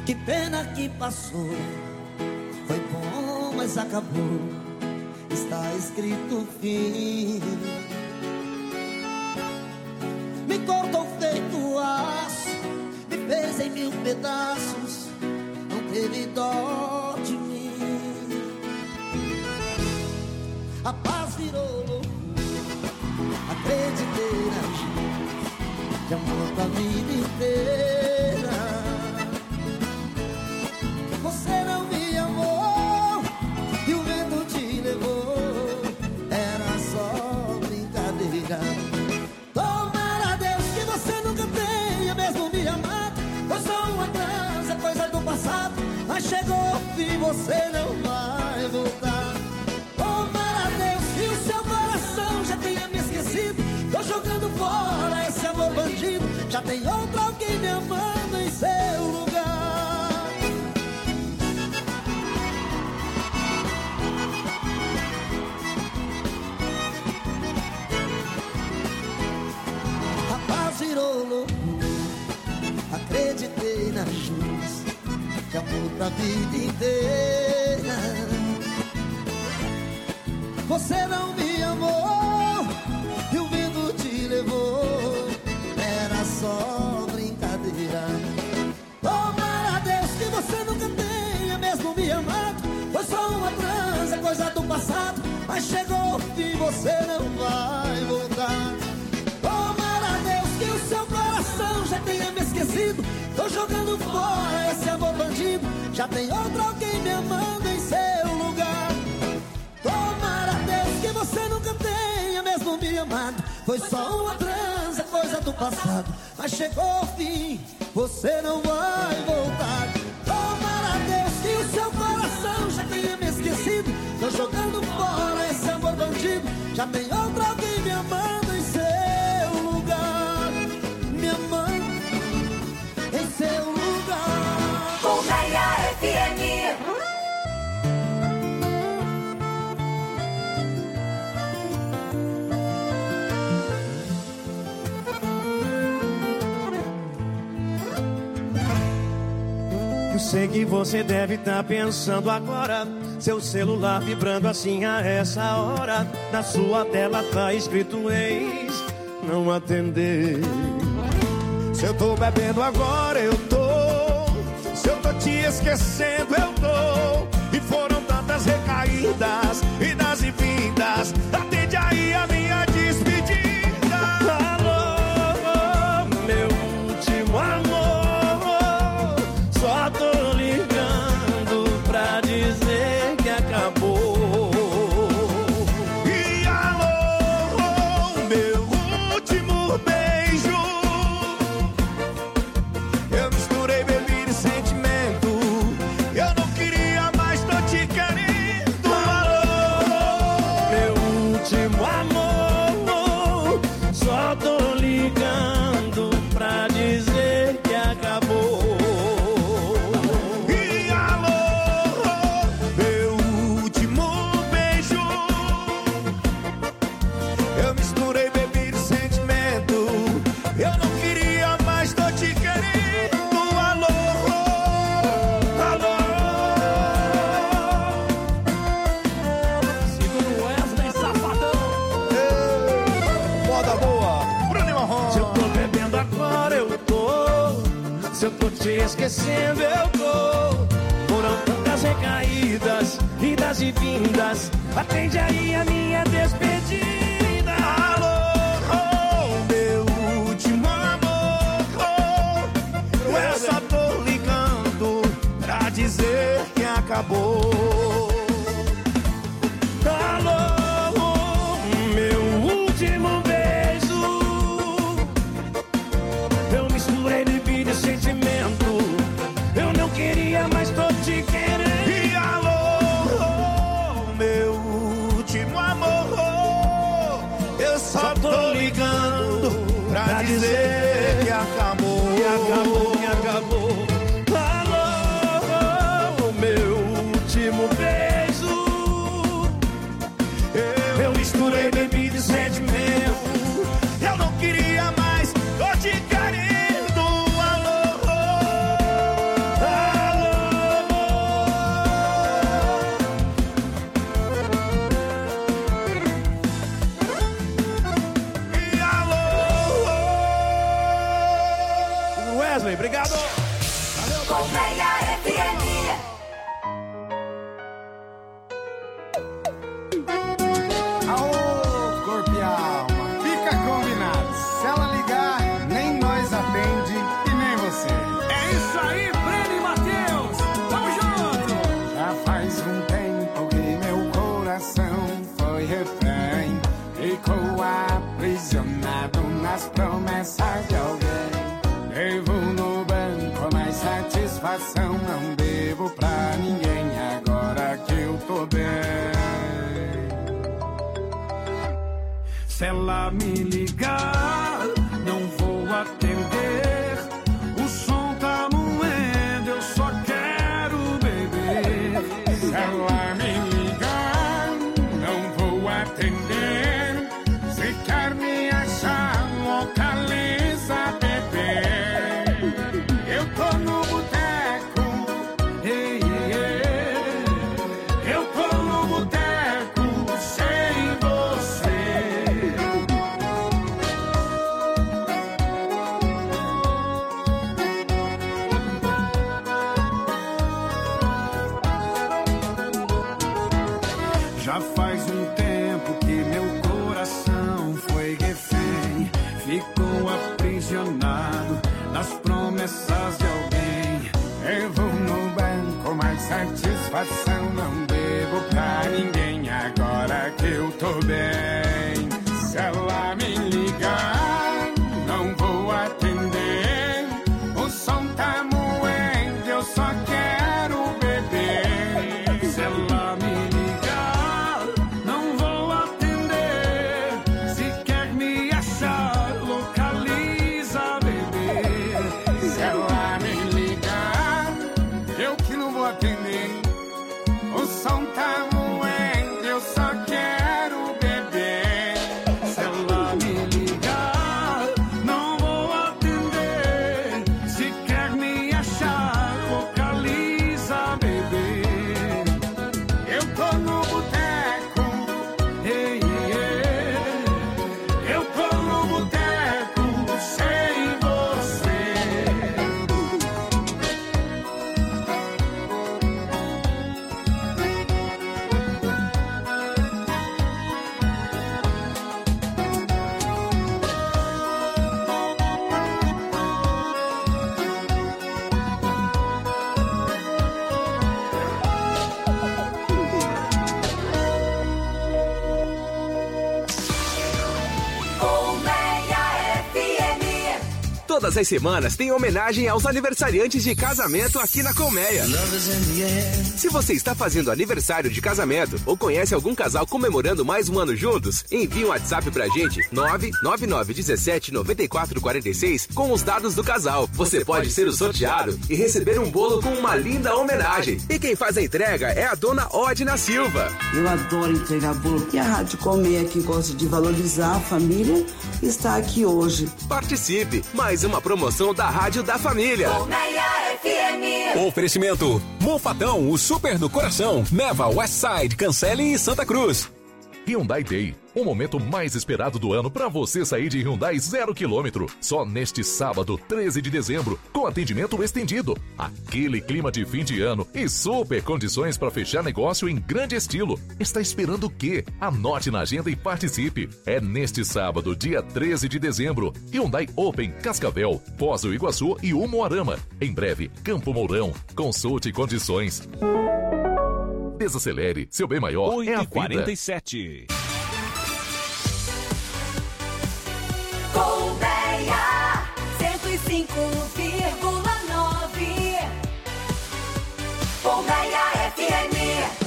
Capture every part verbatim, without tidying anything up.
Que pena que passou. Foi bom, mas acabou. Está escrito o fim. Me cortou feito aço, me fez em mil pedaços. Não teve dó de mim. A paz virou loucura. Acreditei na gente, de amor pra vida inteira. Você não me amou e o vento te levou. Era só brincadeira. Tomara a Deus que você nunca tenha mesmo me amado. Foi só uma trança, coisa do passado. Mas chegou o fim, você não vai voltar. Tomara a Deus que o seu coração já tenha me esquecido. Tô jogando fora esse amor bandido. Já tem outro alguém me amando em seu lugar. Rapaz virou loucura. Acreditei na chance de amor pra vida inteira. Você não me amou e o vento te levou. Era só brincadeira. Tomara a Deus que você nunca tenha mesmo me amado. Foi só uma trança, coisa do passado. Mas chegou o fim, você não vai voltar. Tomara a Deus que o seu coração já tenha me esquecido. Tô jogando fora esse amor bandido. Já tem outro alguém me amando em seu lugar. Tomara a Deus que você nunca tenha mesmo me amado. Foi só uma trança, coisa do passado. Mas chegou o fim, você não vai voltar. Tomara a Deus que o seu coração já tenha me esquecido. Tô jogando fora esse amor bandido. Já tem outro alguém me amando em seu lugar. Me amando em seu lugar. Colmeia F M. Eu sei que você deve estar pensando agora. Seu celular vibrando assim a essa hora. Na sua tela tá escrito ex, não atender. Se eu tô bebendo agora, eu tô. Se eu tô te esquecendo, eu tô. E foram tantas recaídas, idas e vindas. Atende aí a minha despedida. Alô, meu último amor. Só tô ligando pra dizer que acabou. E alô, meu último beijo. Eu misturei bebida e sentimento. Eu não queria mais, tô te querendo. Alô, meu último amor. Só tô ligando pra dizer que acabou. E alô, meu último beijo. Eu misturei bebida e sentimento. Eu não queria mais, tô te querendo. Alô, alô. Segura o Wesley Safadão. Moda boa, Bruno e Marrom. Se eu tô bebendo agora, eu tô. Se eu tô te esquecendo, eu tô. Foram tantas recaídas, idas e vindas. Atende aí a minha despedida. Alô, meu último amor. Eu só tô ligando pra dizer que acabou. Alô, meu último beijo. Eu misturei bebida e sentimento. Eu não queria mais, tô te querendo. E alô, meu último amor. Eu só tô ligando pra dizer que acabou. Que acabou, que acabou. Alô, meu último beijo. Eu misturei bebida e sentimento. Eu não queria mais, tô te querendo. Alô, Wesley. Obrigado. Valeu, Colmeia F M. Aô, corpo e alma, fica combinado. Se ela ligar, nem nós atende e nem você. É isso aí, Breno e Matheus. Tamo junto. Já faz um tempo que meu coração foi refém. Ficou aprisionado nas promessas de alguém. Devo no banco, mas satisfação não devo pra ninguém. Agora que eu tô bem. Se ela me ligar, não vou atender. O som tá moendo, eu só quero beber. Se ela me ligar, não vou atender. Se quer me achar, localiza, bebê. Eu tô no boteco, Ei, ei, ei. eu tô no boteco, sem você. Já faz um tempo que meu coração foi refém. Ficou aprisionado nas promessas de alguém. Devo no banco, mas satisfação não devo pra ninguém. Agora que eu tô bem. Se ela me ligar, não vou atender. O som tá moendo, eu só quero beber. Se ela me ligar, não vou atender. Se quer me achar, localiza, bebê. Se ela me ligar, eu que não vou atender. O som tá moendo, eu só quero beber. Se ela me ligar, não vou atender. Se quer me achar, localiza, bebê. Eu tô no boteco, Ei, ei, ei. eu tô no boteco, sem você. Colmeia F M. Todas as semanas tem homenagem aos aniversariantes de casamento aqui na Colmeia. Se você está fazendo aniversário de casamento ou conhece algum casal comemorando mais um ano juntos, envie um WhatsApp pra gente, nove nove nove um sete nove quatro quatro seis, com os dados do casal. Você pode ser o sorteado e receber um bolo com uma linda homenagem. E quem faz a entrega é a dona Odina Silva. Eu adoro entregar bolo. E a Rádio Colmeia, que gosta de valorizar a família, está aqui hoje. Participe! Mais uma promoção da Rádio da Família. Colmeia F M. Oferecimento: Mofatão, o super do coração. Neva, Westside, Cancele e Santa Cruz. Hyundai Day, o momento mais esperado do ano para você sair de Hyundai zero quilômetro. Só neste sábado, treze de dezembro, com atendimento estendido. Aquele clima de fim de ano e super condições para fechar negócio em grande estilo. Está esperando o quê? Anote na agenda e participe. É neste sábado, dia treze de dezembro. Hyundai Open, Cascavel, Foz do Iguaçu e Umuarama. Em breve, Campo Mourão. Consulte condições. Desacelere, seu bem maior é a oito e vida. quarenta e sete. Colmeia cento e cinco vírgula nove. Colmeia F M.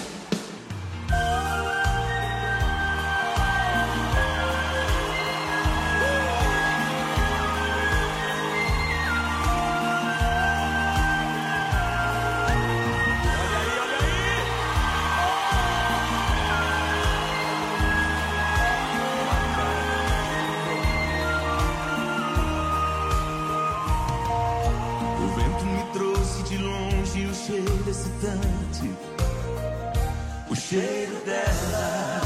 cheiro excitante, o cheiro dela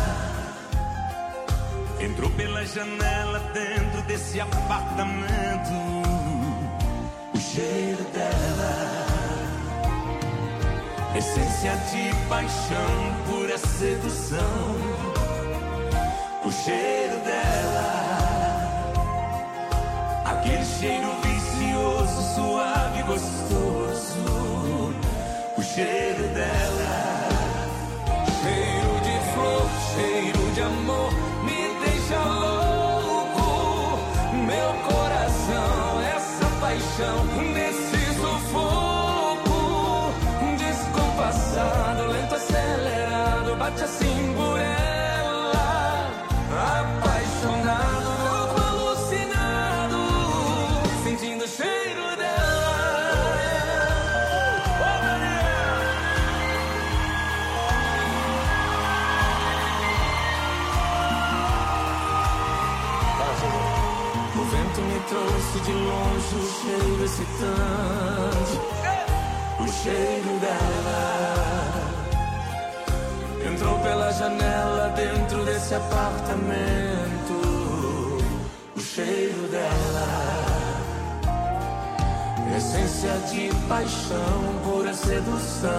entrou pela janela dentro desse apartamento. O o cheiro dela. Essência de paixão, pura sedução, o cheiro dela. Aquele cheiro vicioso, suave, gostoso, o cheiro dela. Cheiro de flor, cheiro de amor, me deixa louco. Meu coração, essa paixão, nesse sufoco, descompassado, lento, acelerado, bate assim por ela. Apaixonado, louco, alucinado, sentindo o cheiro dela. O vento me trouxe de longe o cheiro excitante, o cheiro dela. Entrou pela janela dentro desse apartamento, o cheiro dela. Essência de paixão, pura sedução,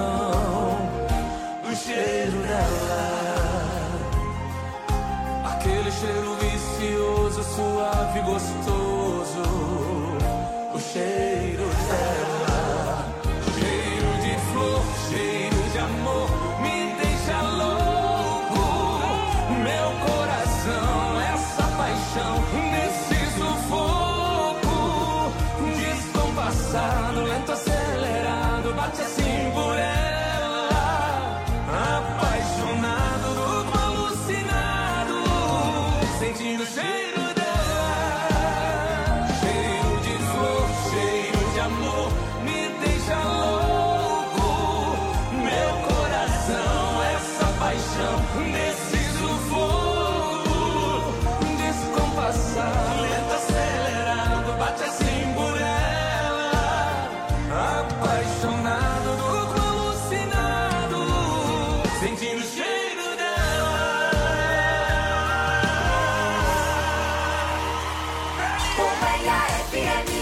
o cheiro dela. Aquele cheiro vicioso, suave, gostoso, o cheiro dela. Cheiro de flor, cheiro de amor, me deixa louco. Meu coração, essa paixão, nesse sufoco, descompassado, lento, acelerado, bate assim por ela. Apaixonado, louco, alucinado, sentindo o cheiro dela. Cheiro de flor, cheiro de amor, me deixa louco. Meu coração, essa paixão, nesse sufoco, descompassado, lento, acelerado, bate assim por ela. Apaixonado, louco, alucinado, sentindo o cheiro dela. Colmeia F M.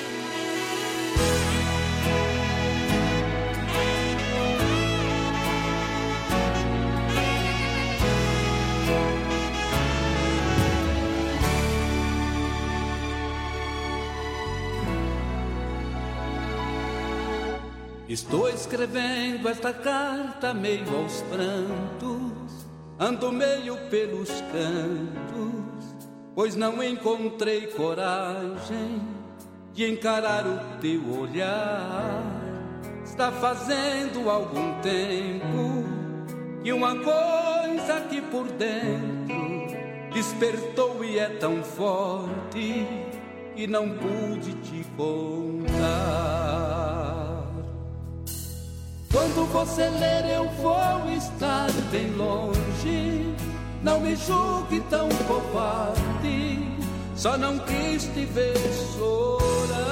Estou escrevendo esta carta meio aos prantos, ando meio pelos cantos, pois não encontrei coragem de encarar o teu olhar. Está fazendo algum tempo que uma coisa aqui por dentro despertou e é tão forte que não pude te contar. Quando você ler eu vou estar bem longe, não me julgue tão covarde, só não quis te ver chorar.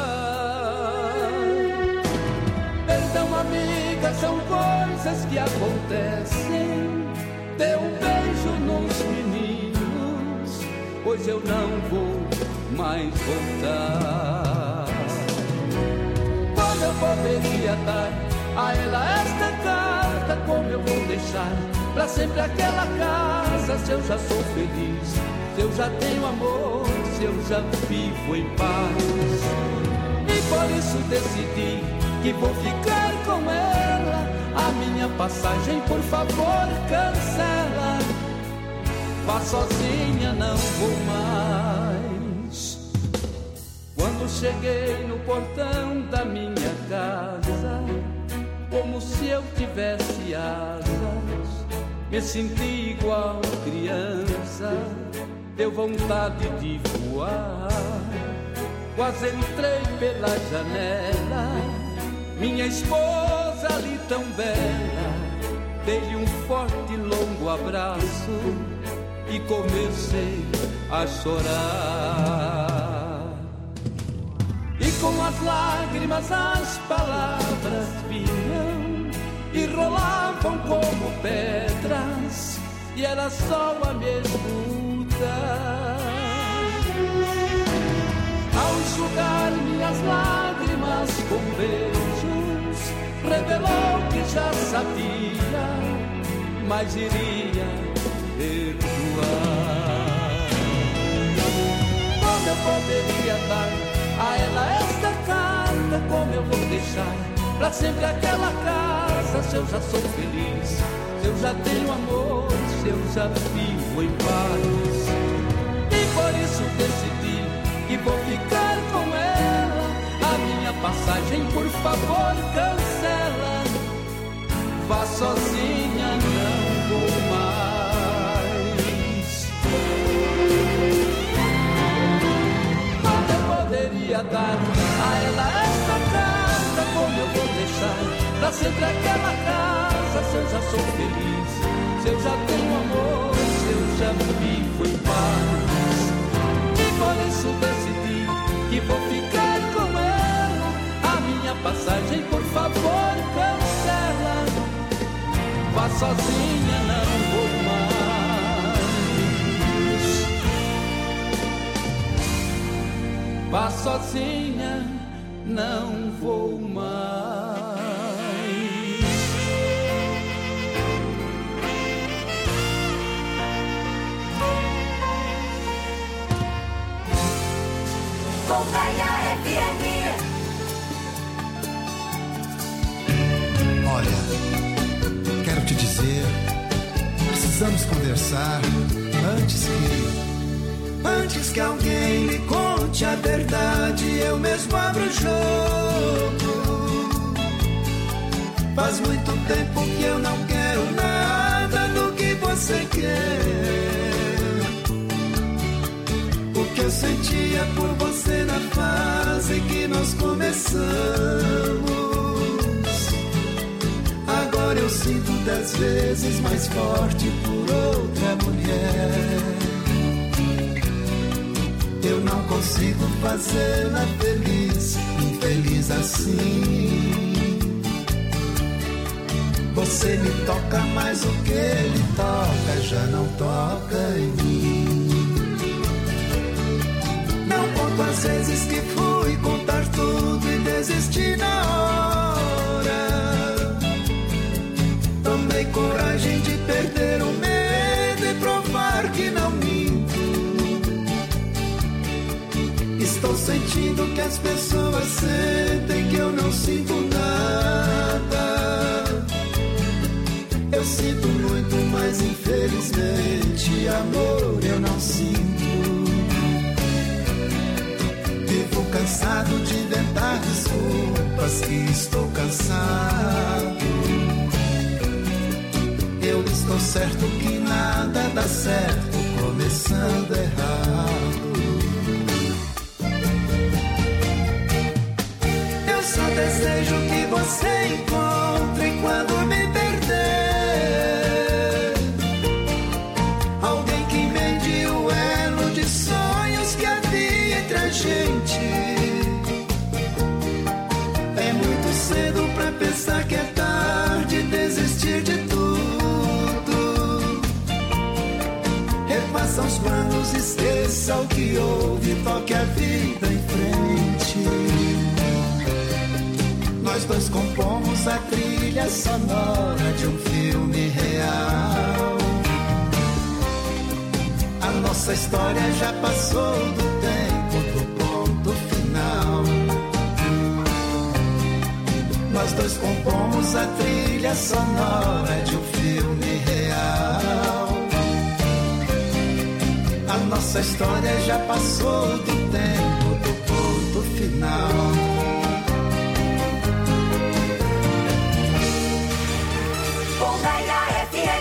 Perdão, amiga, são coisas que acontecem, dê um beijo nos meninos, pois eu não vou mais voltar. Quando eu poderia dar a ela esta carta, como eu vou deixar pra sempre aquela casa, se eu já sou feliz, se eu já tenho amor, se eu já vivo em paz. E por isso decidi que vou ficar com ela, a minha passagem por favor cancela, vá sozinha, não vou mais. Quando cheguei no portão da minha casa, como se eu tivesse asas, me senti igual criança, deu vontade de voar. Quase entrei pela janela, minha esposa ali tão bela, dei-lhe um forte e longo abraço e comecei a chorar. E com as lágrimas as palavras vinham e rolavam como pedras, e era só a me escutar. Ao enxugar minhas lágrimas beijos revelou que já sabia, mas iria perdoar. Como eu poderia dar a ela esta carta? Como eu vou deixar pra sempre aquela casa? Se eu já sou feliz, se eu já tenho amor, se eu já vivo em paz. E por isso decidi que vou ficar com ela. A minha passagem, por favor, cancela. Vá sozinha, não vou mais. Como eu poderia dar a ela esta carta? Como eu vou deixar pra sempre aquela casa? Se eu já sou feliz, se eu já tenho amor, se eu já vivo em paz. E por isso decidi que vou ficar com ela. A minha passagem, por favor, cancela. Vá sozinha, não vou mais. Vá sozinha, não vou mais. Colmeia F M. Olha, quero te dizer, precisamos conversar antes que... Antes que alguém me conte a verdade, eu mesmo abro o jogo. Faz muito tempo que eu não quero nada do que você quer. O que eu sentia por você na fase que nós começamos, agora eu sinto dez vezes mais forte por outra mulher. Eu não consigo fazê-la feliz, infeliz assim. Você me toca, mas o que ele toca já não toca em mim. Não conto as vezes que fui contar tudo e desisti na hora. Tomei coragem de perder o medo e provar que não minto. Estou sentindo que as pessoas sentem que eu não sinto nada. Eu sinto muito, mas infelizmente amor eu não sinto. Vivo cansado de inventar desculpas que estou cansado. Eu estou certo que nada dá certo começando errado. Só desejo que você encontre quando me perder alguém que emende o elo de sonhos que havia entre a gente. É muito cedo pra pensar que é tarde, desistir de tudo. Refaça os planos, esqueça o que houve, toque a vida em frente. Nós dois compomos a trilha sonora de um filme real. A nossa história já passou do tempo do ponto final. Nós dois compomos a trilha sonora de um filme real. A nossa história já passou do tempo do ponto final. Colmeia F M.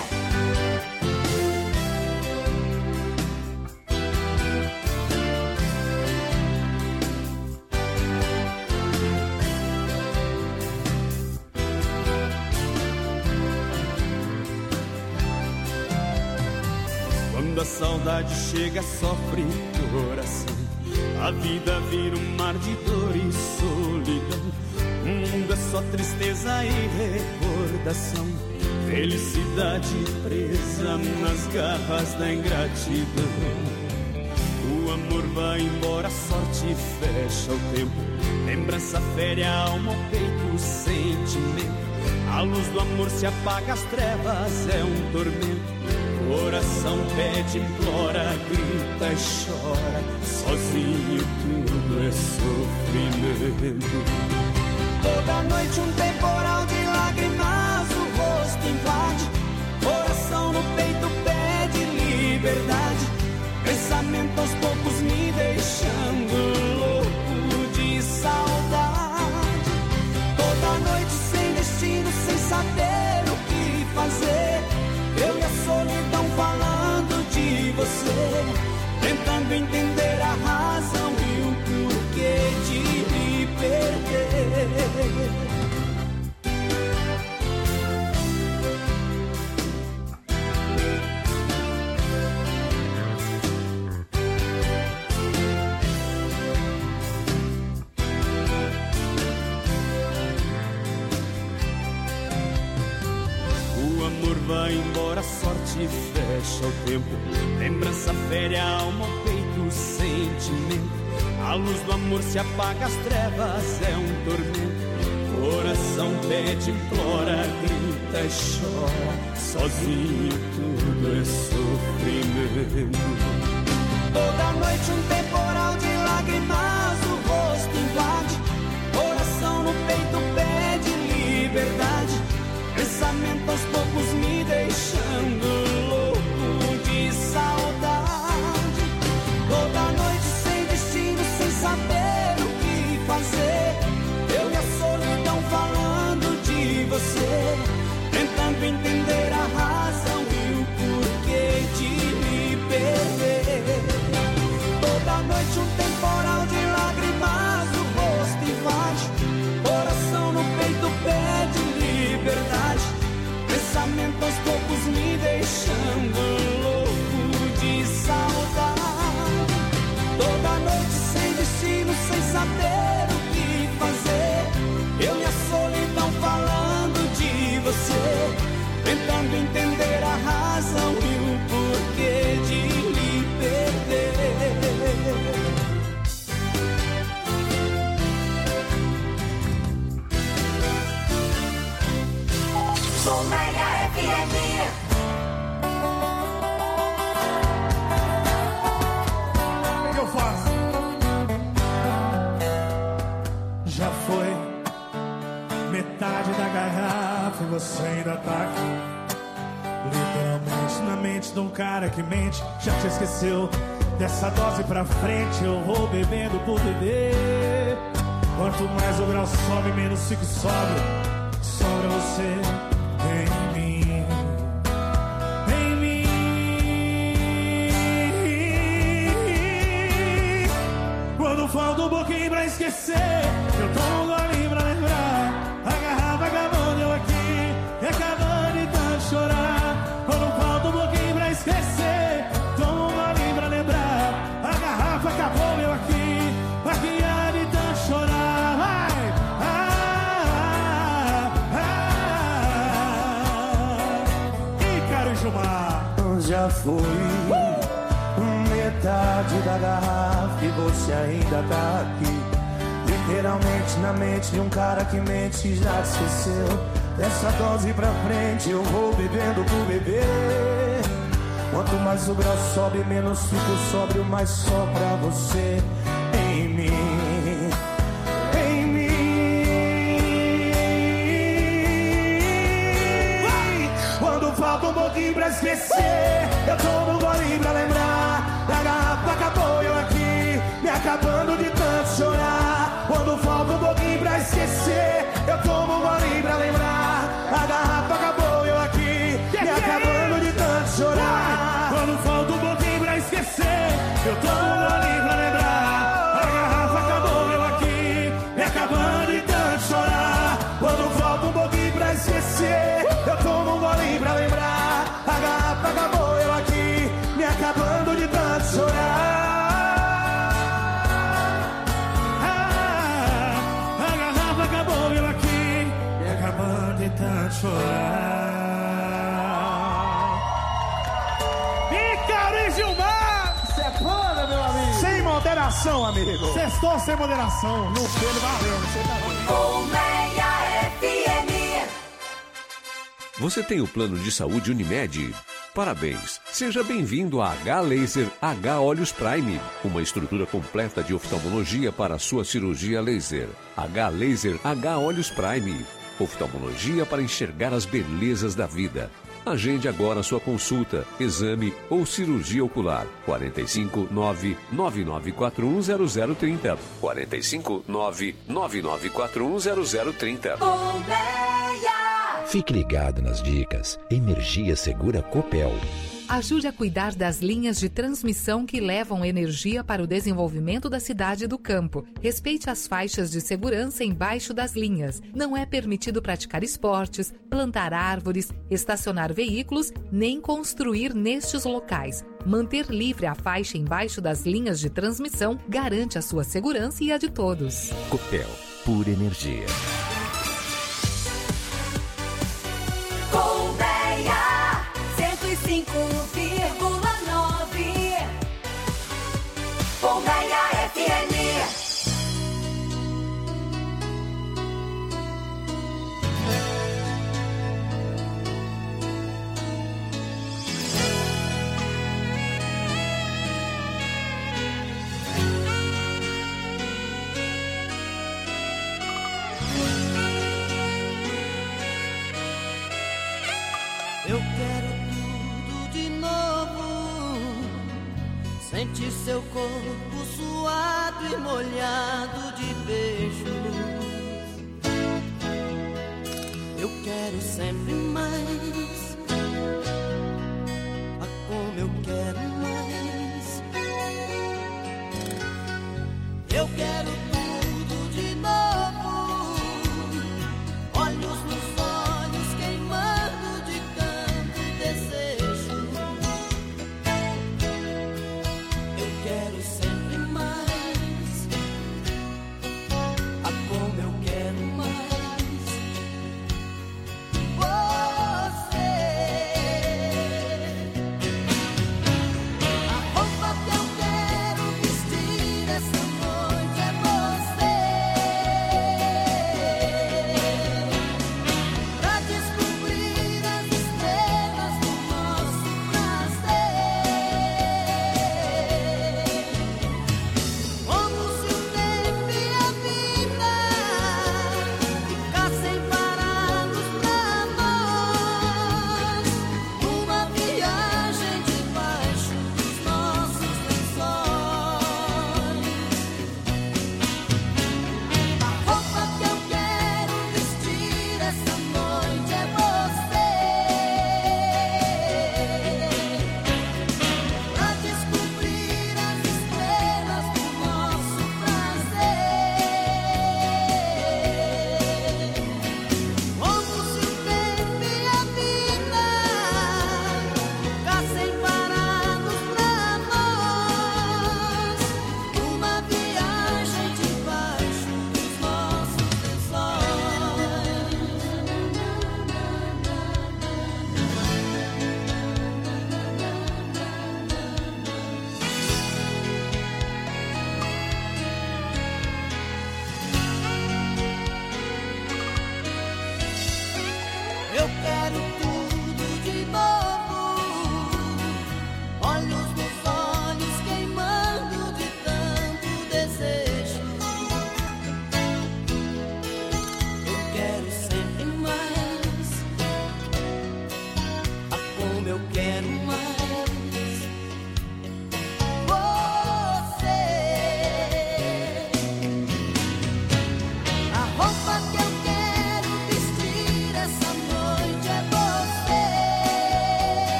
Quando a saudade chega, sofre o coração. A vida vira um mar de dor e solidão. O mundo é só tristeza e recordação. Felicidade presa nas garras da ingratidão. O amor vai embora, a sorte fecha o tempo. Lembrança fere a alma, o peito, o sentimento. A luz do amor se apaga, as trevas é um tormento. Coração pede, implora, grita e chora. Sozinho tudo é sofrimento. Toda noite um temporal de lágrimas, o rosto invade. Coração no peito pede liberdade. Pensamento aos poucos me deixando louco de saudade. Toda noite sem destino, sem saber o que fazer. Eu e a solidão falando de você, tentando entender a razão e o porquê de me perder. Vai embora, a sorte fecha o tempo. Lembrança fere a alma, o peito, o sentimento. A luz do amor se apaga, as trevas é um tormento. Coração pede, implora, grita e chora. Sozinho tudo é sofrimento. Toda noite um temporal de lágrimas, o rosto invade. Coração no peito pede liberdade. Pensamento aos poucos me deixando louco de saudade. Toda noite sem destino, sem saber o que fazer. Eu e a solidão falando de você, tentando entender a razão e o porquê de me perder. Toda noite um temporal de lágrimas, o rosto invade. Coração no peito pede liberdade. Pensamento aos poucos me deixando louco de saudade. Toda noite sem destino, sem saber o que fazer. Eu e a solidão falando de você, tentando entender a razão e o porquê de me perder. Colmeia F M. O que eu faço? Já foi metade da garrafa e você ainda tá aqui. Literalmente na mente de um cara que mente. Já te esqueceu dessa dose pra frente. Eu vou bebendo por beber. Quanto mais o grau sobe, menos fico sóbrio. Sobra você em mim, em mim. Quando falta um pouquinho pra esquecer, eu tomo um golinho pra lembrar. A garrafa acabou, eu aqui, e acabando de tanto chorar. Quando falta um pouquinho pra esquecer, tomo um golinho pra lembrar. A garrafa acabou, eu aqui, aqui há de tanto chorar. Vai! Já foi metade da garrafa e você ainda tá aqui. Literalmente na mente de um cara que mente. Já te esqueceu dessa dose pra frente. Eu vou bebendo por beber. Quanto mais o grau sobe, menos fico sóbrio. Mas só pra você em mim, em mim. Vai! Quando falta um pouquinho pra esquecer, eu tomo um golinho pra lembrar. A garrafa acabou, eu aqui, me acabando de tanto chorar. Quando falta um pouquinho pra esquecer, eu tomo um golinho pra lembrar. A garrafa acabou, eu aqui, me acabando de tanto chorar. Quando falta um pouquinho pra esquecer, eu tomo um golinho pra lembrar. A garrafa acabou, eu aqui, me acabando de tanto chorar. Quando falta um pouquinho pra esquecer, eu tomo um golinho pra lembrar. A garrafa acabou, eu aqui, me acabando de tanto chorar. Ah, a garrafa acabou, eu aqui, me acabando de tanto chorar. Ícaro e Gilmar! Isso é foda, meu amigo! Sem moderação! moderação, amigo. Sextou sem moderação. No filho, valeu. Você tá vendo? Colmeia F M. Você tem o plano de saúde Unimed? Parabéns! Seja bem-vindo a H-Laser H Olhos Prime, uma estrutura completa de oftalmologia para a sua cirurgia laser. H-Laser H Olhos Prime, oftalmologia para enxergar as belezas da vida. Agende agora sua consulta, exame ou cirurgia ocular. quatro cinco nove, nove nove quatro um zero zero três zero. quatro cinco nove, nove nove quatro um zero zero três zero. Fique ligado nas dicas. Energia Segura Copel. Ajude a cuidar das linhas de transmissão que levam energia para o desenvolvimento da cidade e do campo. Respeite as faixas de segurança embaixo das linhas. Não é permitido praticar esportes, plantar árvores, estacionar veículos, nem construir nestes locais. Manter livre a faixa embaixo das linhas de transmissão garante a sua segurança e a de todos. Copel, pura energia. Colmeia cento e cinco vírgula nove. Colmeia F M. Eu quero tudo de novo. Sentir seu corpo suado e molhado de beijos. Eu quero sempre mais. Ah, como eu quero mais. Eu quero tudo de novo. Olhos nos olhos queimando de tanto desejo. Eu quero sempre mais. Ah, como eu quero mais. Oh,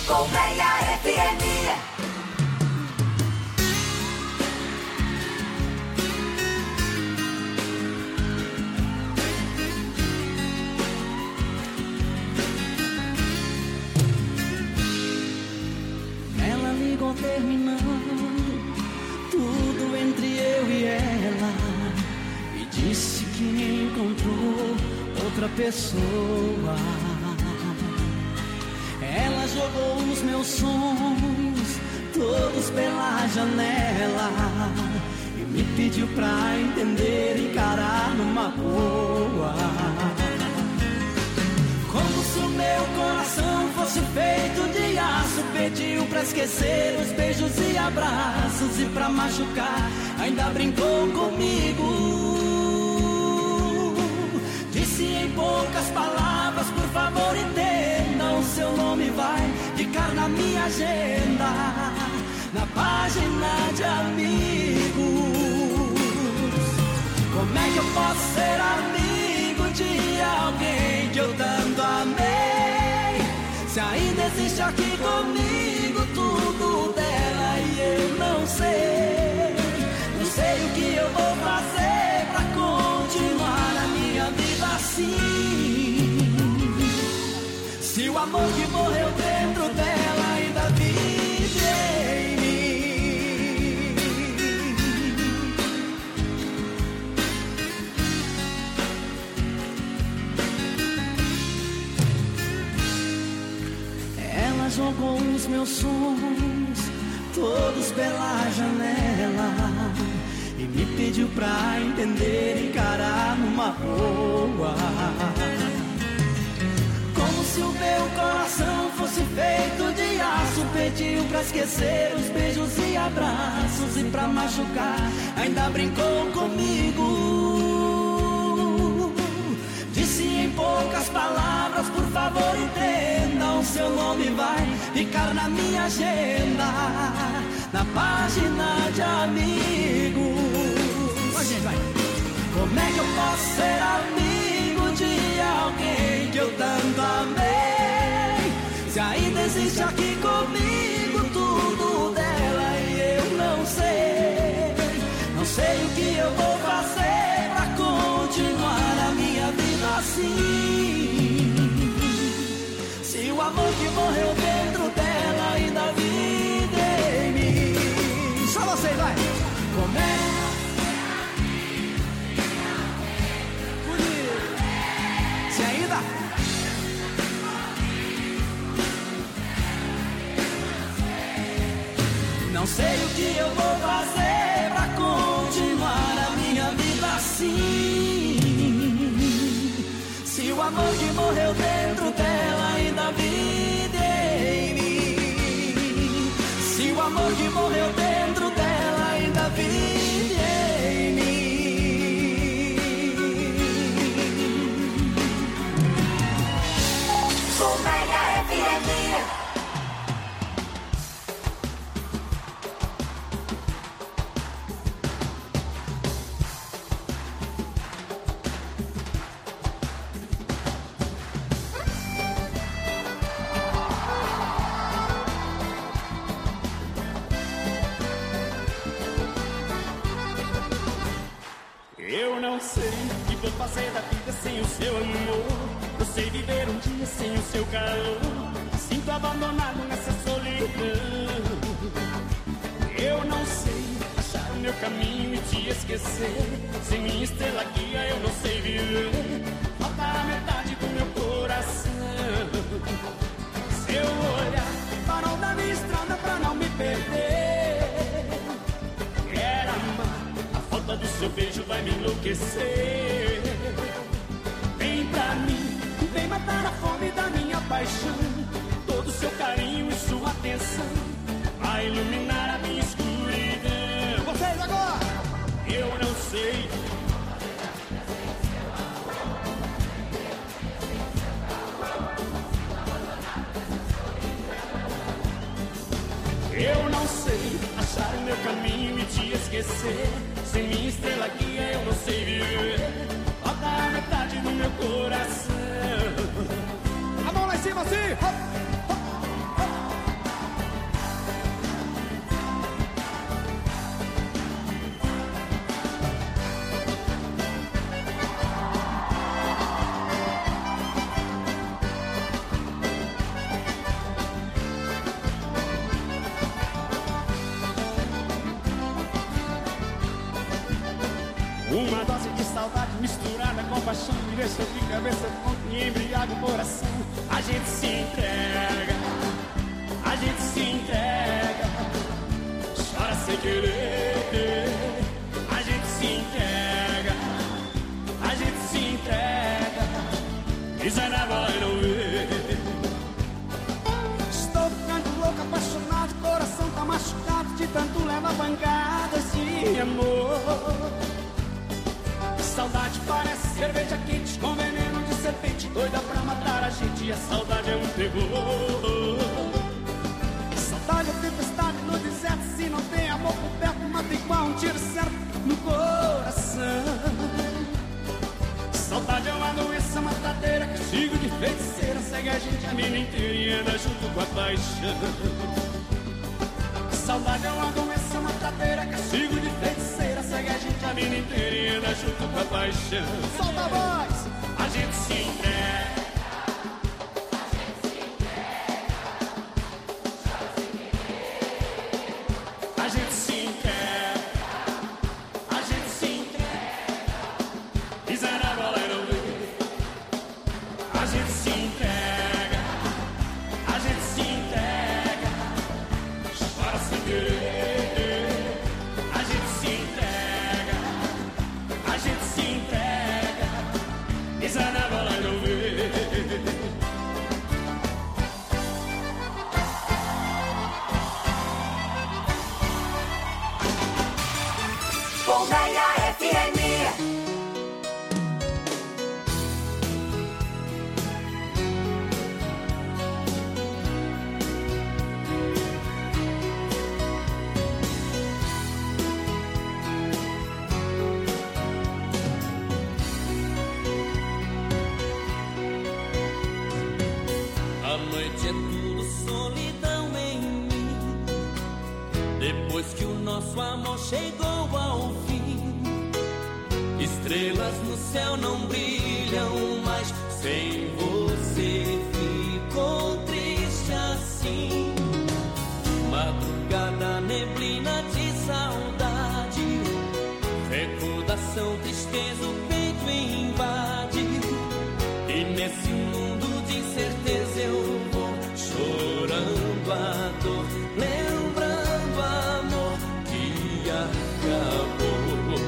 Colmeia F M. Terminando tudo entre eu e ela, e disse que encontrou outra pessoa. Ela jogou os meus sonhos todos pela janela e me pediu pra entender e encarar numa boa. Como se o meu coração fosse feito de aço, pediu pra esquecer os beijos e abraços, e pra machucar ainda brincou comigo. Disse em poucas palavras, por favor entenda, o seu nome vai ficar na minha agenda, na página de amigos. Como é que eu posso ser amigo de alguém que eu tanto amei, se ainda existe aqui comigo tudo dela e eu não sei? Não sei o que eu vou fazer pra continuar a minha vida assim, se o amor que morreu dentro dela ainda vive em mim. Ela jogou os meus sonhos todos pela janela e me pediu pra entender e encarar numa boa. Como se o meu coração fosse feito de aço, pediu pra esquecer os beijos e abraços, e pra machucar ainda brincou comigo. Disse em poucas palavras, por favor entenda, o seu nome vai ficar na minha agenda, na página de amigos. Como é que eu posso ser amigo de alguém que eu tanto amei, se ainda existe aqui comigo tudo dela e eu não sei? Não sei o que eu vou fazer pra continuar a minha vida assim, se o amor que morreu dentro dela ainda vive em mim. Só você, vai! Como é? Se ainda... Não sei o que eu vou fazer pra continuar a minha vida assim, se o amor que morreu dentro dela ainda vive em mim, se o amor que morreu dentro dela ainda vive em mim. Colmeia F M. Eu não sei o que vou fazer da vida sem o seu amor. Eu sei viver um dia sem o seu calor. Sinto abandonado nessa solidão. Eu não sei achar o meu caminho e te esquecer. Sem minha estrela guia eu não sei viver. Falta a metade do meu coração. Seu olhar parou da minha estrada pra não me perder. Quero amar, a falta do seu beijo vai me enlouquecer. Vem pra mim, vem matar a fome da minha paixão. Todo seu carinho e sua atenção vai iluminar a minha escuridão. Vocês agora! Eu não sei. Eu não sei achar o meu caminho e te esquecer. Sem minha estrela guia eu não sei viver. Falta a metade do meu coração. A mão lá em cima assim. Hop, hop, hop. misturada com paixão, me deixa de cabeça tonta e embriaga o coração. A gente se entrega, a gente se entrega, chora sem querer. A gente se entrega, a gente se entrega, pisa na bola e não vê. Estou ficando louco, apaixonado, coração tá machucado de tanto levar pancadas de amor. Saudade parece cerveja quente com veneno de serpente, doida pra matar a gente, e a saudade é um terror. Saudade é tempestade no deserto, se não tem amor por perto, mata igual um tiro certo no coração. Saudade é uma doença matadeira, castigo de feiticeira, segue a gente a vida inteira e anda junto com a paixão. Saudade é uma doença matadeira, castigo de feiticeira, segue a gente a vida inteira e anda junto com a paixão. Solta a voz! A gente se entrega, a gente se entrega, a gente se entrega, pisa na bola e não vê. A gente se entrega, a gente se entrega, chora sem querer. A gente se entrega, a gente se entrega, pisa na bola e não vê. Colmeia F M. A noite é tudo solidão em mim. Depois que o nosso amor chegou ao fim, estrelas no céu não brilham mais. Sem você ficou triste assim. Madrugada, neblina de saudade, recordação, tristeza, o peito invade. E nesse mundo de incerteza eu vou chorando a dor, lembrando amor que acabou.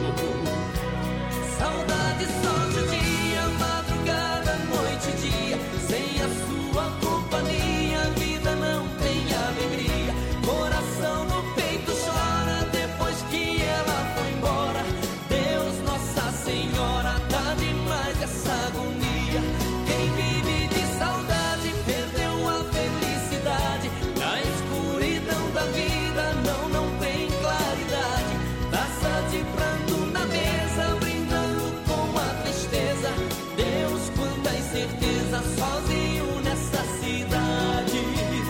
Saudade só de dia, madrugada, noite e dia. Sem a sua companhia, a vida não tem alegria. Coração no peito chora depois que ela foi embora. Deus, Nossa Senhora, tá demais essa agonia. Quem vive de saudade perdeu a felicidade. Na escuridão da vida não, não tem claridade. Taça de pranto na mesa, brindando com a tristeza. Deus, quanta incerteza, sozinho nessa cidade.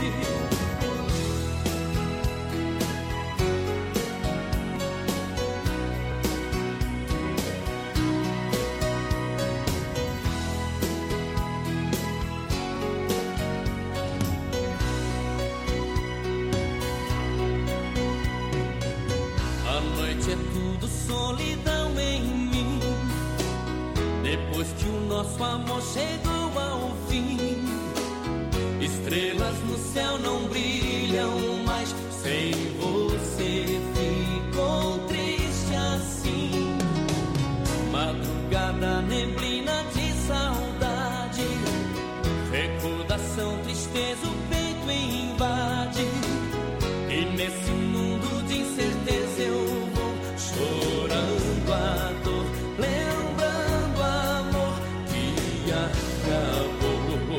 A noite é tudo solidão em mim. Depois que o nosso amor chegou ao fim, estrelas no céu não brilham mais. Sem você ficou triste assim. Madrugada, neblina de saudade, recordação, tristeza, o peito invade. E nesse mundo de incerteza eu vou chorando a dor, lembrando amor que acabou.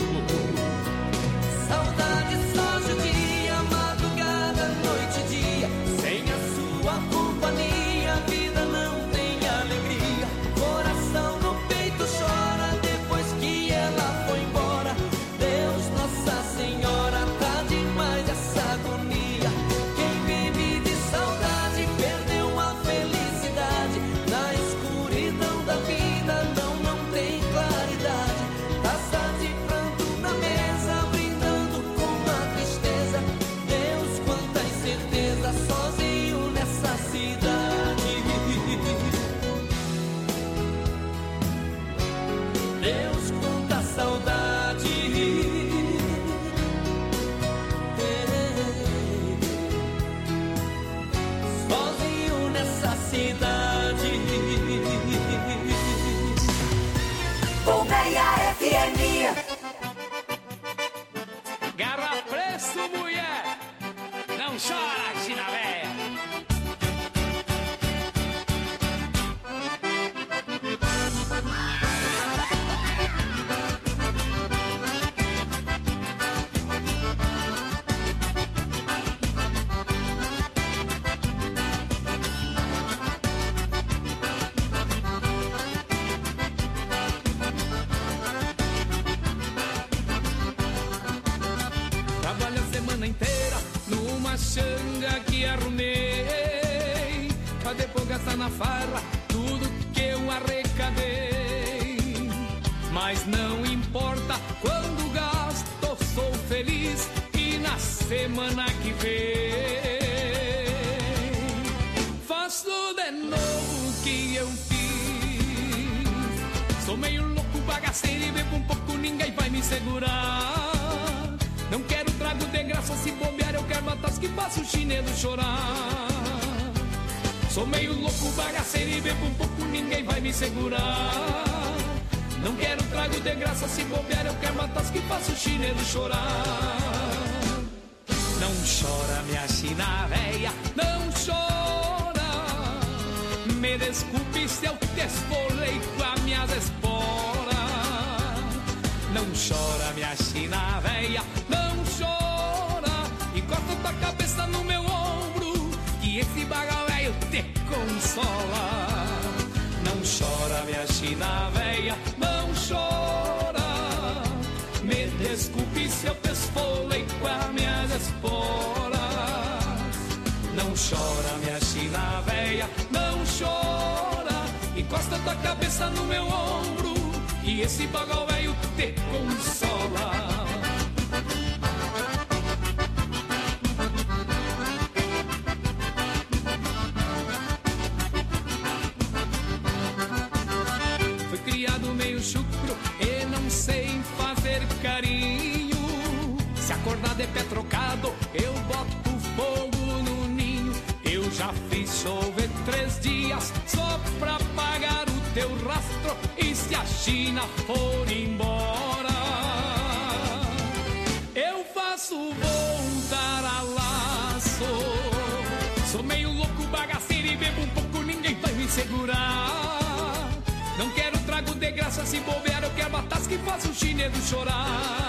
Saudade só de dia, madrugada, noite e dia. Sem a sua companhia, a vida não tem alegria. Coração no peito chora depois que ela foi embora. Deus, Nossa Senhora, chora, China véia. Trabalho a semana inteira numa xanga que arrumei, pra depois gastar na farra tudo que eu arrecadei. Mas não importa quando gasto, sou feliz e na semana que vem faço de novo o que eu fiz. Sou meio louco, bagaceiro e bebo um pouco, ninguém vai me segurar. Não quero trago de graça, se bobear eu quero batas que faço o chinelo chorar. Sou meio louco, bagaceiro e bebo um pouco, ninguém vai me segurar. Não quero trago de graça, se bobear eu quero batas que faço o chinelo chorar. Não chora minha china véia, não chora. Me desculpe se eu te esfolei com as minhas esporas. Não chora minha china véia, não chora. Encosta tua cabeça no meu ombro, que esse bagal velho te consola. Não chora minha china véia, não chora. Me desculpe se eu te esfolei com as minhas esporas. Não chora minha china véia, não chora. Encosta tua cabeça no meu ombro, e esse bagal velho te consola. Fui criado meio chucro e não sei fazer carinho. Se acordar de pé trocado, eu boto fogo no ninho. Eu já fiz chover três dias só pra pagar o teu rastro. E se a China for embora, eu faço voltar a laço. Sou meio louco, bagaceiro e bebo um pouco, ninguém vai me segurar. Não quero trago de graça, se bobear eu quero batas que faço o chinelo chorar.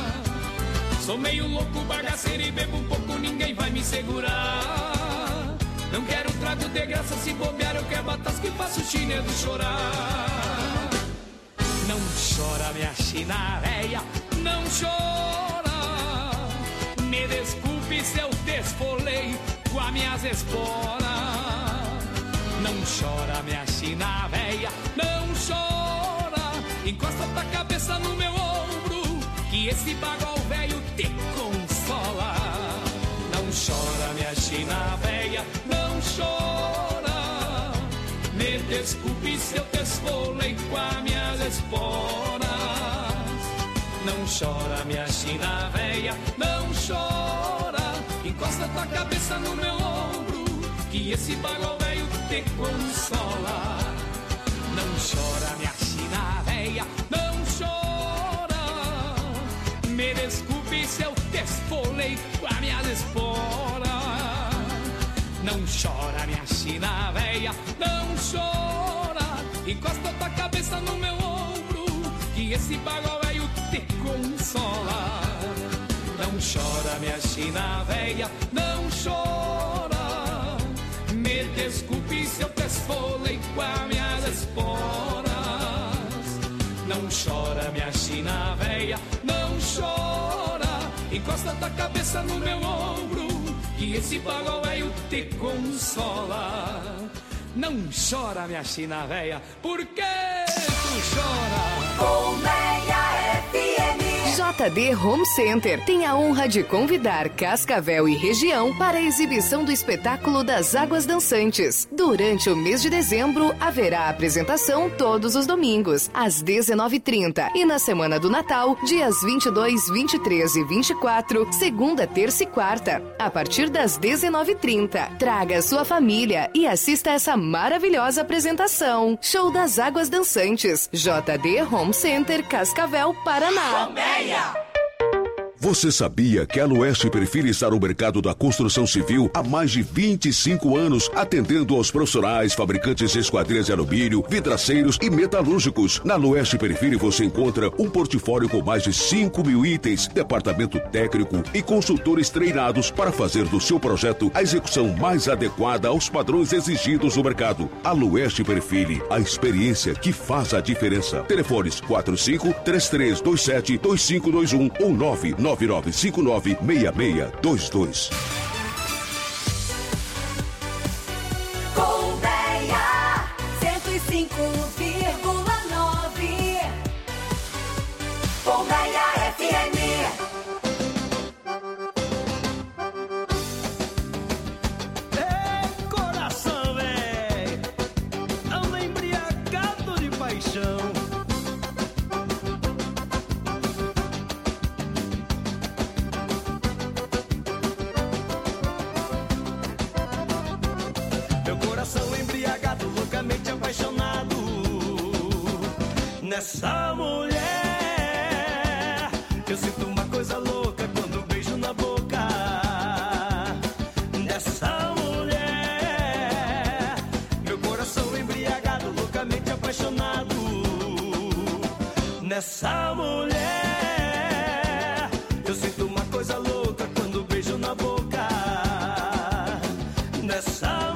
Sou meio louco, bagaceiro e bebo um pouco, ninguém vai me segurar. Não quero trago de graça, se bobear eu quero batas que faço o chinelo chorar. Não chora minha china véia, não chora. Me desculpe se eu te esfolei com as minhas esporas. Não chora minha china véia, não chora. Encosta tua cabeça no meu ombro, que esse bagal velho te consola. Não chora minha china véia, não chora. Me desculpe se eu te esfolei com as minhas esporas. Não chora minha china véia, não chora. Encosta tua cabeça no meu ombro, que esse bagal velho te consola. Não chora minha china véia, não chora. Me desculpe se eu te esfolei com as minhas esporas. Não chora minha china véia, não chora. Encosta tua cabeça no meu ombro, que esse bagal velho te consola. Não chora minha china véia, não chora. Me desculpe se eu te esfolei com as minhas esporas. Não chora minha china véia, não chora. Encosta tua cabeça no meu ombro, que esse bagal velho te consola. Não chora minha china véia, por que tu chora? Colmeia F M. J D Home Center tem a honra de convidar Cascavel e região para a exibição do espetáculo das Águas Dançantes. Durante o mês de dezembro, haverá apresentação todos os domingos, às dezenove e trinta. E na semana do Natal, dias vinte e dois, vinte e três e vinte e quatro, segunda, terça e quarta, a partir das dezenove e trinta. Traga sua família e assista essa maravilhosa apresentação. Show das Águas Dançantes. J D Home Center, Cascavel, Paraná. Colmeia. Você sabia que a Alueste Perfil está no mercado da construção civil há mais de vinte e cinco anos, atendendo aos profissionais, fabricantes de esquadrias de alumínio, vidraceiros e metalúrgicos? Na Alueste Perfil você encontra um portfólio com mais de cinco mil itens, departamento técnico e consultores treinados para fazer do seu projeto a execução mais adequada aos padrões exigidos do mercado. Alueste Perfil, a experiência que faz a diferença. Telefones quatro cinco, três três dois sete, dois cinco dois um ou nove nove nove cinco nove, seis seis dois dois. Colmeia cento e cinco vírgula nove. Colmeia F M. Ei, coração, véi, anda embriagado de paixão. Apaixonado nessa mulher, eu sinto uma coisa louca quando beijo na boca dessa mulher. Meu coração embriagado, loucamente apaixonado nessa mulher. Eu sinto uma coisa louca quando beijo na boca dessa mulher.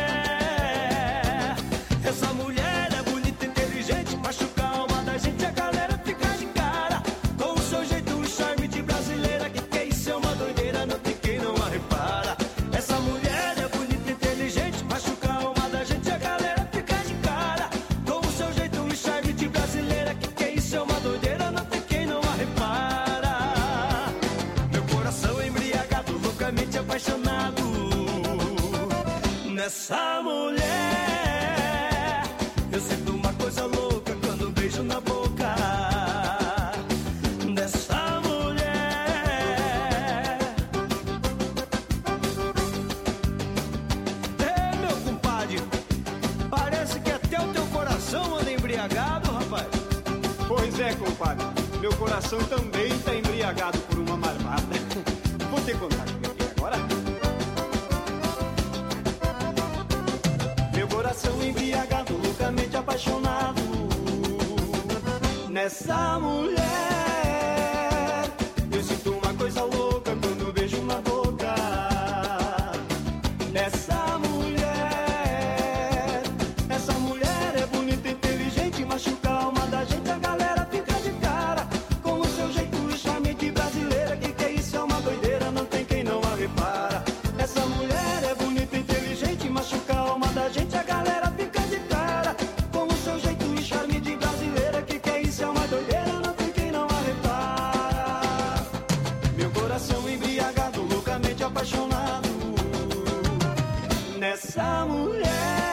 Essa mulher, eu sinto uma coisa louca quando beijo na boca dessa mulher. Ei, meu compadre, parece que até o teu coração anda embriagado, rapaz. Pois é, compadre, meu coração também está embriagado por uma marvada. Vou ter contato com ele agora. Coração embriagado, loucamente apaixonado nessa mulher. Eu sinto uma coisa louca quando beijo na boca dessa mulher. Essa mulher é bonita, inteligente, machuca a alma da gente. A galera fica de cara com o seu jeito e charme de brasileira. Que que é isso? É uma doideira, não tem quem não a repara. Essa mulher é bonita, inteligente, machuca a alma da gente. A galera fica de cara com o seu jeito e charme de brasileira. Que que é isso? É uma doideira, não tem quem não a repara. Meu coração embriagado, loucamente apaixonado nessa mulher.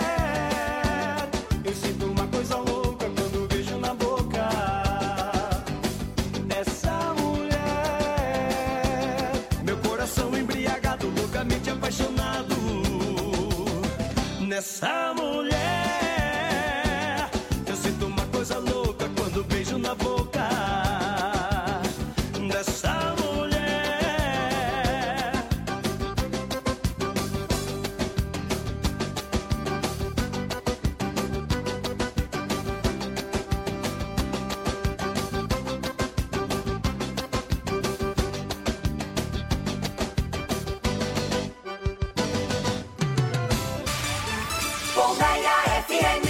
Eu sinto uma coisa louca quando beijo na boca dessa mulher. Meu coração embriagado, loucamente apaixonado nessa mulher. Eu sinto uma coisa louca quando beijo na boca dessa mulher. Colmeia F M.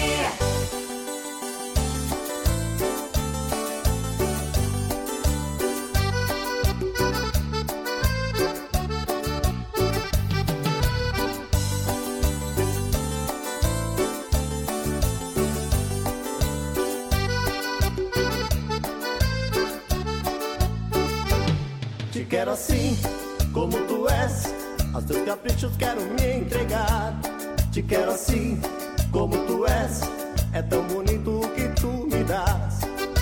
Te quero assim, como tu és, aos teus caprichos quero me entregar. Te quero assim, como tu és, é tão bonito o que tu me dás.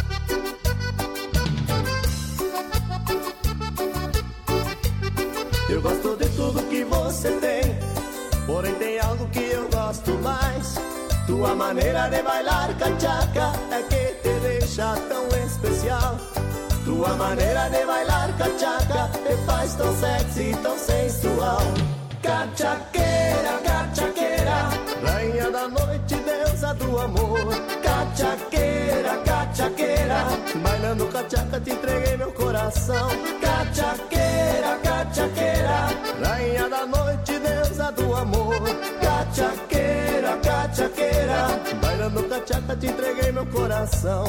Eu gosto de tudo que você tem, porém tem algo que eu gosto mais. Tua maneira de bailar cachaca é que te deixa tão especial. Tua maneira de bailar cachaca te faz tão sexy, tão sensual. Cachaqueira, cachaqueira, rainha da noite, deusa do amor. Cachaqueira, cachaqueira, bailando cachaca te entreguei meu coração. Cachaqueira, cachaqueira, rainha da noite, deusa do amor. Cachaqueira, cachaqueira, bailando cachaca te entreguei meu coração.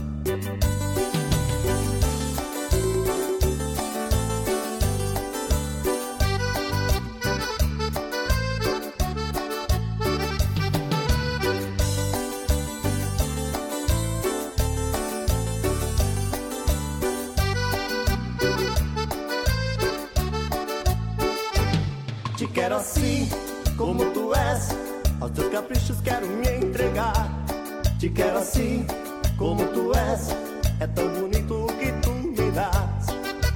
Te quero assim, como tu és, aos teus caprichos quero me entregar. Te quero assim, como tu és, é tão bonito o que tu me dás.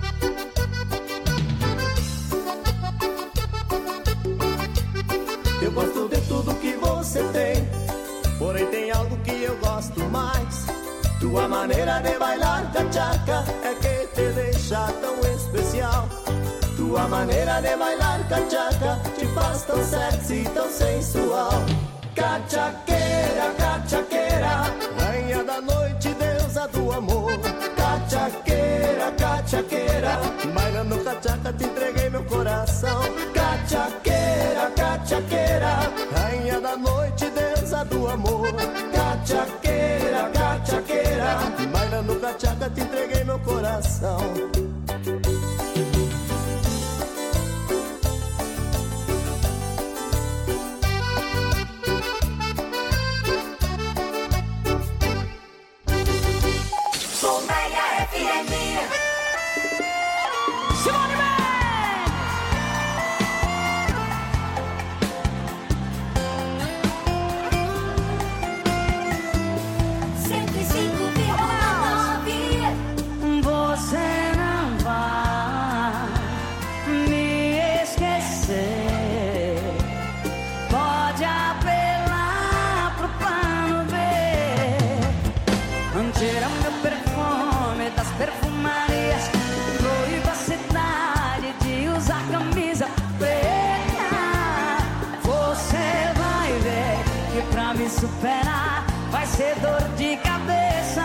Eu gosto de tudo que você tem, porém tem algo que eu gosto mais. Tua maneira de bailar cachaca é que te deixa tão especial. Tua maneira de bailar cachaca te faz tão sexy, tão sensual. Cachaqueira, cachaqueira, rainha da noite, deusa do amor. Cachaqueira, cachaqueira, bailando cachaca te entreguei meu coração. Cachaqueira, cachaqueira, rainha da noite, deusa do amor. Cachaqueira, cachaqueira, bailando cachaca te entreguei meu coração. Superar vai ser dor de cabeça.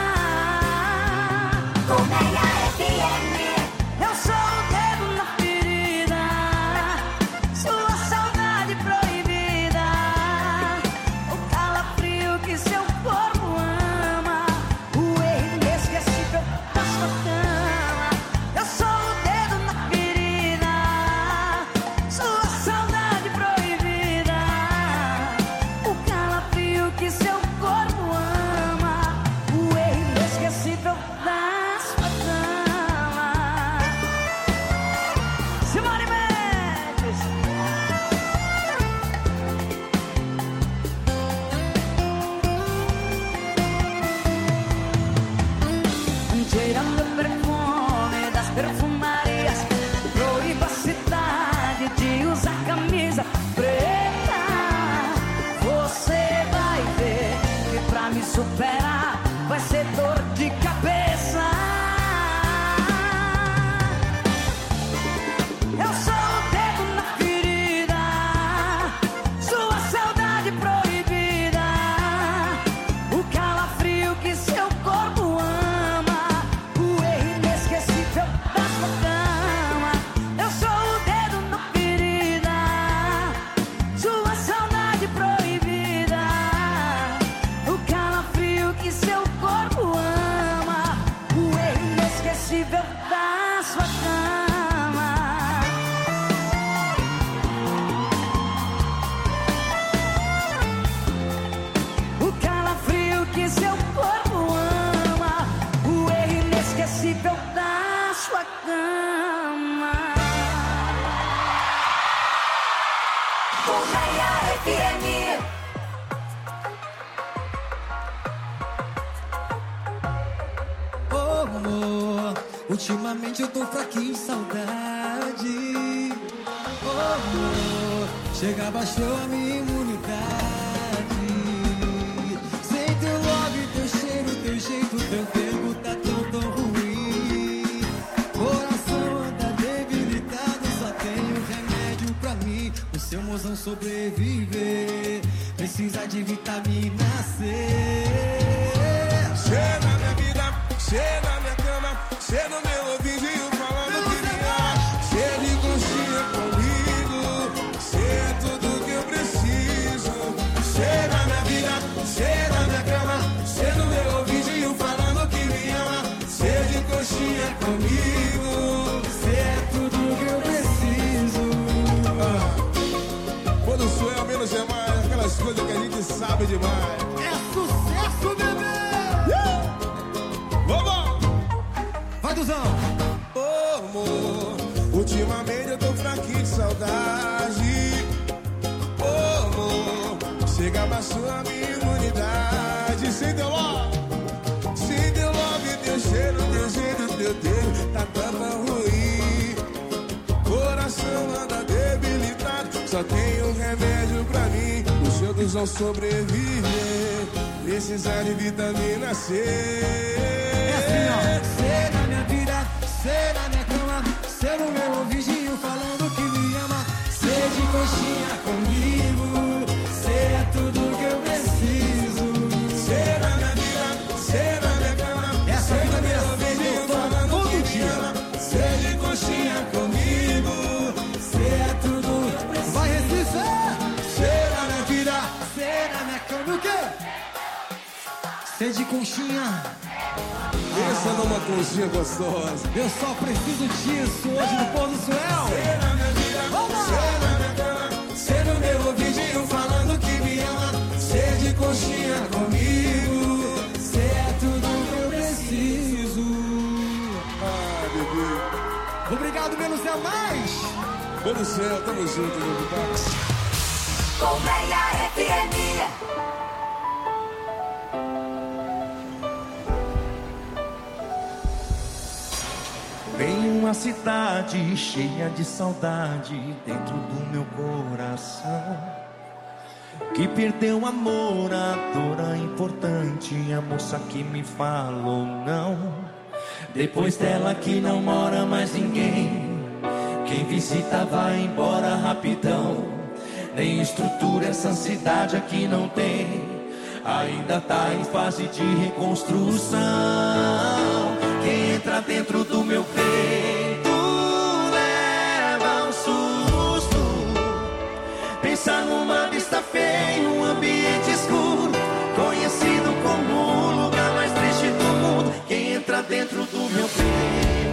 Colmeia F M. Eu sou o dedo na ferida, sua saudade proibida, o calafrio que seu corpo ama, o erro inesquecível da sua cama. Eu sou o dedo na ferida, sua saudade proibida, que seu corpo ama, o erro inesquecível da sua cama. Simone Mendes. Tirando o perfume das perfumarias, proíba a cidade de usar camisa preta. Você vai ver que pra me superar vai ser dor de cabeça. Eu sou o dedo na ferida, sua saudade proibida, o calafrio que seu corpo ama, o erro inesquecível da sua cama. Eu sou o dedo na ferida, sua saudade proibida, o calafrio que seu corpo ama, o erro inesquecível da sua cama. O calafrio que seu corpo ama, o erro inesquecível da sua cama. Colmeia F M. Oh, amor, ultimamente eu tô fraquinho de saudade. Oh, amor, chega, baixou a minha imunidade. Sem teu love, teu cheiro, teu jeito, teu tempo tá tão, tão ruim. sobreviver, precisa de vitamina C. Cê na minha vida, cê na minha cama, cê no meu ouvidinho falando que me ama. Cê de conchinha comigo, cê é tudo que eu preciso. Cê na minha vida, cê na minha cama, cê no meu ouvidinho falando que me ama. Cê de conchinha comigo, cê é tudo que eu preciso. Ah, quando sou eu, menos é mais, aquelas coisas que a gente sabe demais. É sucesso, bebê! Vamos! Vai, Duzão! Ô, amor, ultimamente eu tô fraquinho de saudade. Ô, amor, chega abaixou a minha imunidade. Sem teu love, sem teu love, teu cheiro, teu jeito, teu dedo tá tão ruim. Coração anda debilitado, só tem um remédio pra mim. Os outros vão sobreviver, precisar de vitamina C. É assim, ó. Cê na minha vida, cê na minha cama, cê no meu ouvidinho falando que me ama. Cê de coxinha comigo, cê é tudo que eu preciso. Cê na minha vida, cê na minha cama, essa cê vida no meu ouvidinho falando que me ama. Cê de coxinha comigo, cê é tudo que eu preciso. Vai, Recife! Cê na minha vida, cê na minha cama, o quê? Cê de conchinha. Pensa ah, numa conchinha gostosa. Eu só preciso disso hoje no Pôr do Suel. Cê na minha vida, cê na minha cama, cê no meu ouvidinho falando que me ama. Cê de conchinha comigo, cê é tudo que eu preciso. Ah, bebê. Obrigado, menos é mais. Pôr do Céu, tamo junto, meu pai. Colmeia F M. Tem uma cidade cheia de saudade dentro do meu coração, que perdeu amor, a dor importante, a moça que me falou não. Depois dela que não mora mais ninguém, quem visita vai embora rapidão. Nem estrutura essa cidade aqui não tem, ainda tá em fase de reconstrução. Quem entra dentro